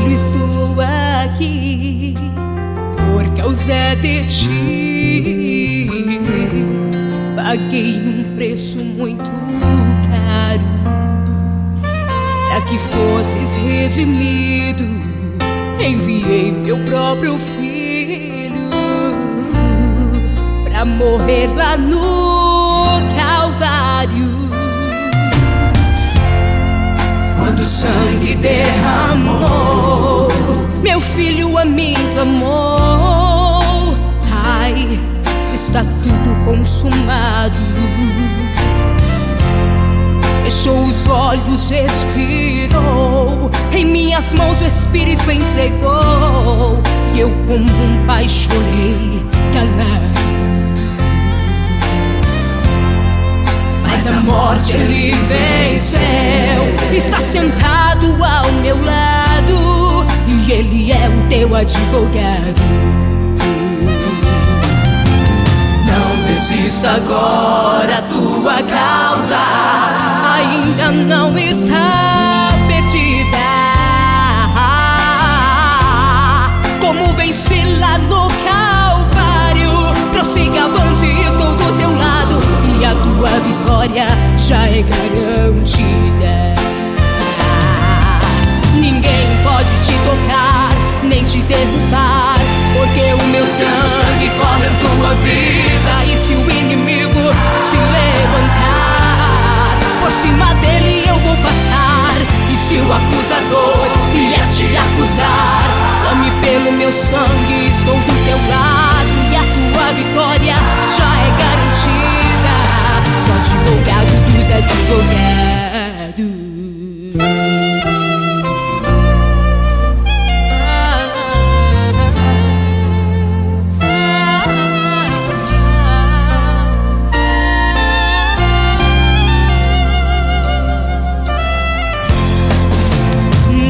estou aqui por causa de ti. Paguei um preço muito caro para que fosses redimido. Enviei meu próprio filho pra morrer lá no Calvário. Quando o sangue derramou, meu filho a mim clamou: Pai, está tudo consumado. Fechou os olhos, expirou, em minhas mãos o Espírito entregou, e eu como um pai chorei calado. Mas a morte ele venceu, está sentado ao meu lado, e ele é o teu advogado. Não desista agora, a tua causa ainda não está perdida. Como venci lá no Calvário, prossiga avante, estou do teu lado, e a tua vitória já é garantida. Ninguém pode te tocar, nem te derrubar, porque o meu sangue corre a tua vida. E se o inimigo se levantar, por cima dele eu vou passar. E se o acusador vier te acusar, clame pelo meu sangue, estou do teu lado, e a tua vitória já é garantida. Sou advogado dos advogados.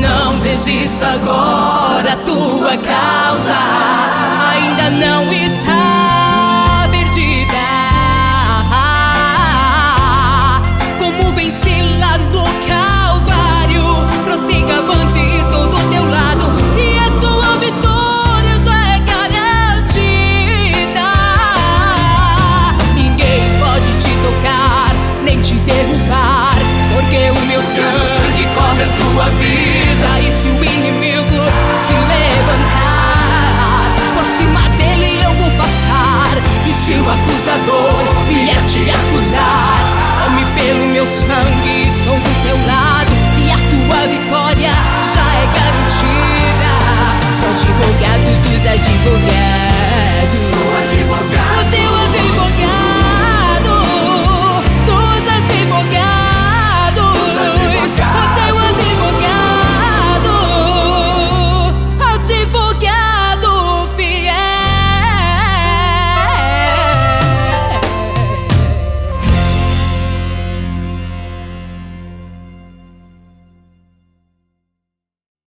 Desista agora, a tua causa ainda não está